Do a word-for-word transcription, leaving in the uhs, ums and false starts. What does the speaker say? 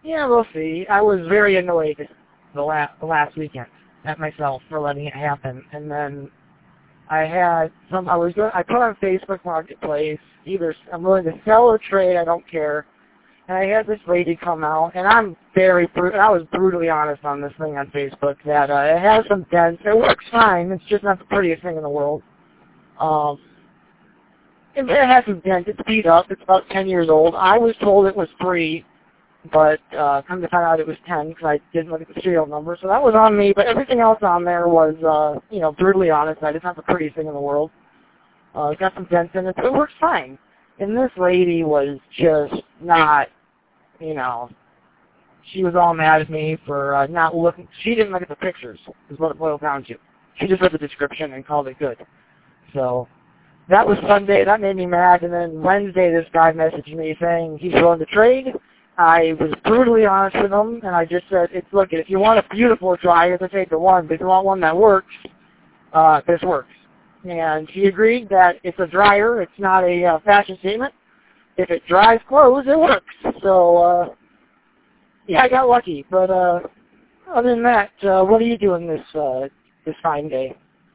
Yeah, we'll see. I was very annoyed the last the last weekend at myself for letting it happen, and then I had some. I was I put on Facebook Marketplace either I'm willing to sell or trade. I don't care. And I had this lady come out, and I'm very bru- I was brutally honest on this thing on Facebook that uh, it has some dents. It works fine. It's just not the prettiest thing in the world. Um, it, it has some dents. It's beat up. It's about ten years old. I was told it was free. But uh, come to find out it was ten because I didn't look at the serial number. So that was on me, but everything else on there was, uh, you know, brutally honest. It's not the prettiest thing in the world. Uh, it's got some dents in it, but it works fine. And this lady was just not, you know, she was all mad at me for uh, not looking. She didn't look at the pictures, is what it boiled down to. She just read the description and called it good. So that was Sunday. That made me mad. And then Wednesday, this guy messaged me saying he's willing to trade. I was brutally honest with him, and I just said, "It's look, if you want a beautiful dryer, then take the one. But if you want one that works, uh, this works." And he agreed that it's a dryer. It's not a uh, fashion statement. If it dries clothes, it works. So, uh, yeah, I got lucky. But uh, other than that, uh, what are you doing this uh, this fine day?